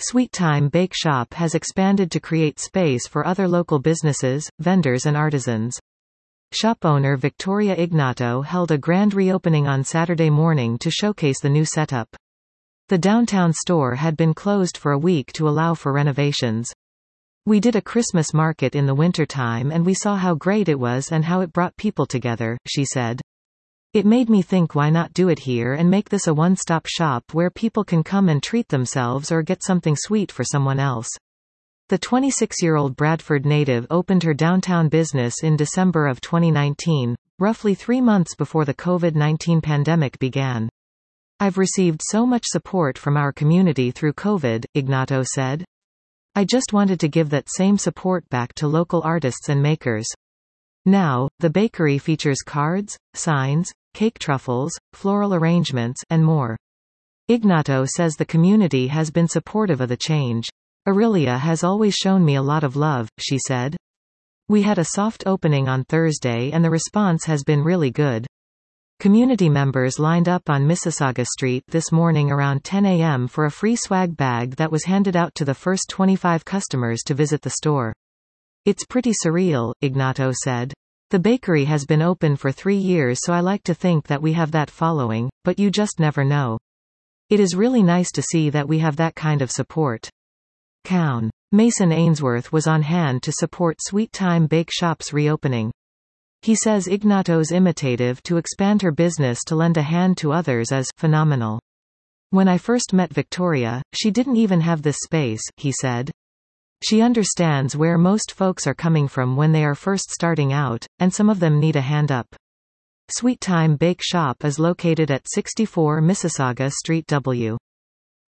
Sweet Time Bake Shop has expanded to create space for other local businesses, vendors and artisans. Shop owner Victoria Ignato held a grand reopening on Saturday morning to showcase the new setup. The downtown store had been closed for a week to allow for renovations. "We did a Christmas market in the wintertime and we saw how great it was and how it brought people together," she said. "It made me think, why not do it here and make this a one-stop shop where people can come and treat themselves or get something sweet for someone else." The 26-year-old Bradford native opened her downtown business in December of 2019, roughly 3 months before the COVID-19 pandemic began. "I've received so much support from our community through COVID," Ignato said. "I just wanted to give that same support back to local artists and makers." Now, the bakery features cards, signs, cake truffles, floral arrangements, and more. Ignato says the community has been supportive of the change. "Aurelia has always shown me a lot of love," she said. "We had a soft opening on Thursday and the response has been really good." Community members lined up on Mississauga Street this morning around 10 a.m. for a free swag bag that was handed out to the first 25 customers to visit the store. "It's pretty surreal," Ignato said. "The bakery has been open for 3 years, so I like to think that we have that following, but you just never know. It is really nice to see that we have that kind of support." Cown. Mason Ainsworth was on hand to support Sweet Time Bake Shop's reopening. He says Ignato's initiative to expand her business to lend a hand to others is phenomenal. "When I first met Victoria, she didn't even have this space," he said. "She understands where most folks are coming from when they are first starting out, and some of them need a hand up." Sweet Time Bake Shop is located at 64 Mississauga Street W.